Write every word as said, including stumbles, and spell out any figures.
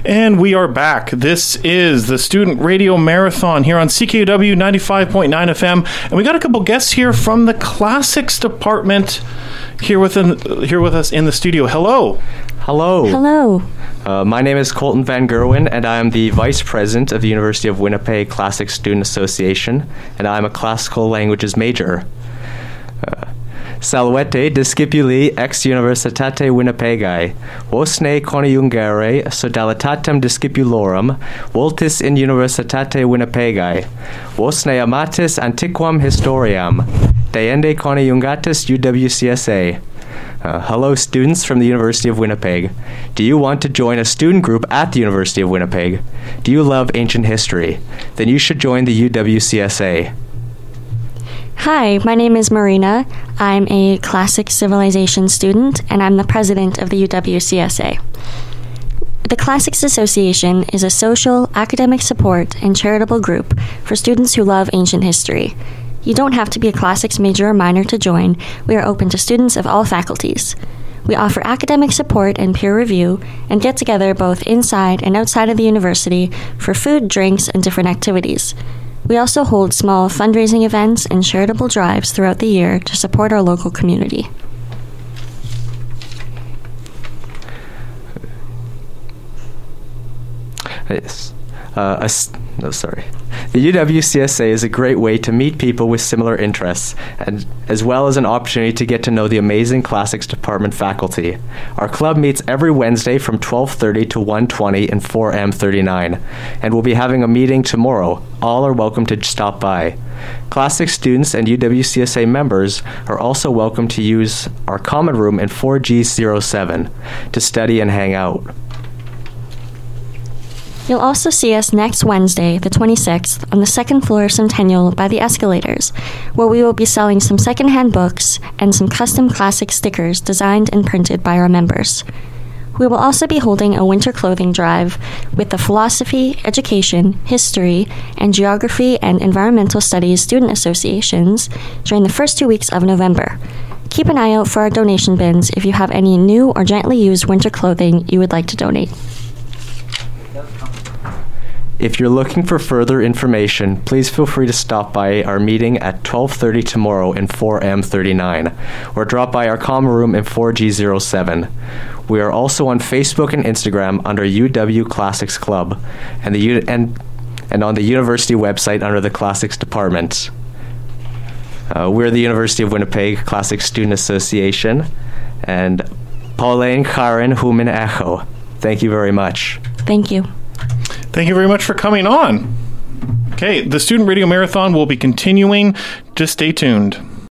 And we are back. This is the Student Radio Marathon here on C K U W ninety-five point nine F M. And we got a couple guests here from the Classics Department here within, here with us in the studio. Hello. Hello. Hello. Uh, my name is Colton Van Gerwen, and I am the Vice President of the University of Winnipeg Classic Student Association, and I am a Classical Languages major. Uh, Salvete discipuli ex Universitate Winnipegae, vosne coniungere sodalitatem discipulorum, voltis in Universitate Winnipegae, vosne amatis antiquam historiam, deende coniungatis U W C S A. Uh, hello, students from the University of Winnipeg. Do you want to join a student group at the University of Winnipeg? Do you love ancient history? Then you should join the U W C S A. Hi, my name is Marina. I'm a classic civilization student, and I'm the president of the U W C S A. The Classics Association is a social, academic support, and charitable group for students who love ancient history. You don't have to be a classics major or minor to join. We are open to students of all faculties. We offer academic support and peer review, and get together both inside and outside of the university for food, drinks, and different activities. We also hold small fundraising events and charitable drives throughout the year to support our local community. Yes. Uh, a, no, sorry. The U W C S A is a great way to meet people with similar interests, and as well as an opportunity to get to know the amazing Classics Department faculty. Our club meets every Wednesday from twelve thirty to one twenty in four M thirty-nine, and we'll be having a meeting tomorrow. All are welcome to stop by. Classics students and U W C S A members are also welcome to use our common room in four G zero seven to study and hang out. You'll also see us next Wednesday, the twenty-sixth, on the second floor of Centennial by the escalators, where we will be selling some secondhand books and some custom classic stickers designed and printed by our members. We will also be holding a winter clothing drive with the Philosophy, Education, History, and Geography and Environmental Studies student associations during the first two weeks of November. Keep an eye out for our donation bins if you have any new or gently used winter clothing you would like to donate. If you're looking for further information, please feel free to stop by our meeting at twelve thirty tomorrow in four M thirty-nine, or drop by our common room in four G zero seven. We are also on Facebook and Instagram under U W Classics Club, and the U- and and on the university website under the Classics Department. Uh, we're the University of Winnipeg Classic Student Association, and Pauline Karen Human Echo. Thank you very much. Thank you. Thank you very much for coming on. Okay, the Student Radio Marathon will be continuing. Just stay tuned.